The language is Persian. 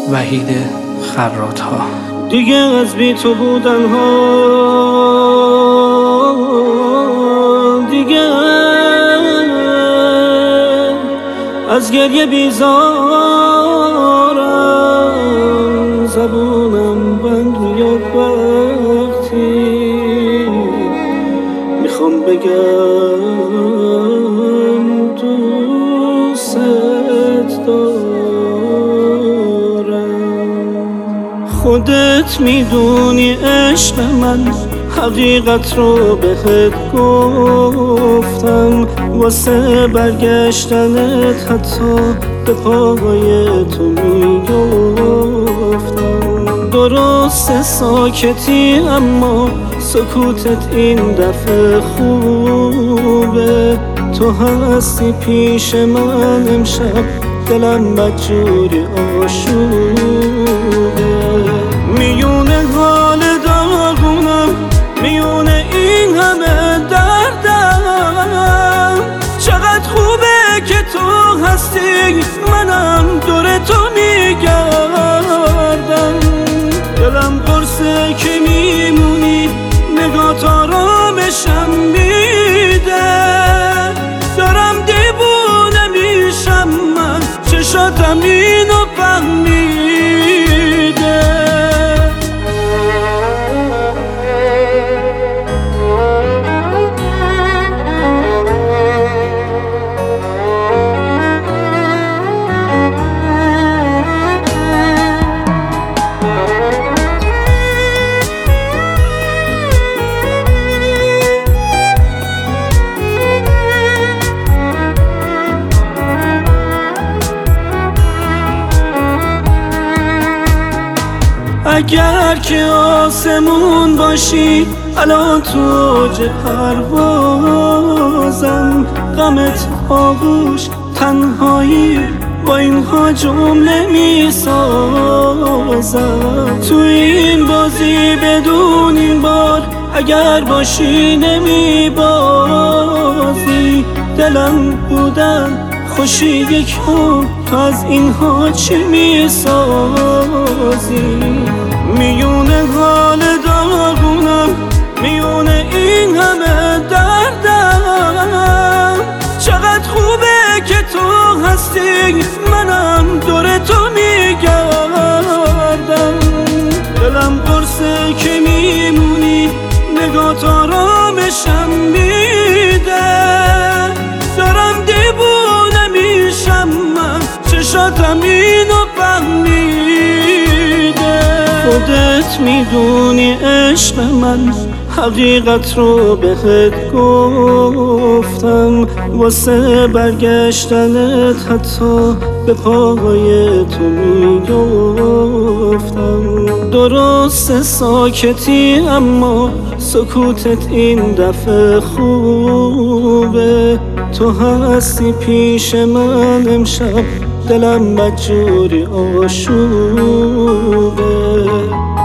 وحید خراط‌ها. دیگه از بی تو بودن ها، دیگه از گریه بیزارم، زبونم بند میاد وقتی میخوام بگم دوست دارم. خودت میدونی عشق من، حقیقت رو بهت گفتم، واسه برگشتنت حتی به پای تو میگفتم. درسته ساکتی اما سکوتت این دفعه خوبه، تو هستی پیش من امشب، دلم بدجوری آشوبه. میونه حال داغونم، میونه این همه دردم، چقدر خوبه که تو هستی، منم دور تو میگردم. دلم قرصه که میمونی، نگات آرامشم میده، دارم دیوونه میشم من، چشاتم اینو فهمیده. اگر که آسمون باشی الان تو اوج پروازم، غمت آغوش تنهایی با اینها جمله میسازم. تو این بازی بدون این بار اگر باشی نمیبازی، دلم بودن خوشی یک هم، تو از اینها چی میسازی؟ میونه حال داغونم، میونه این همه دردم، چقدر خوبه که تو هستی، منم دور تو میگردم. دلم قرصه که میمونی، نگات آرامشم میده، دارم دیوونه میشم من، چشاتم اینو فهمیده. خودت میدونی عشق من، حقیقت رو بهت گفتم، واسه برگشتنت حتی به پای تو میگفتم. درسته ساکتی اما سکوتت این دفعه خوبه، تو هستی پیش من امشب، دلم بدجوری آشوبه.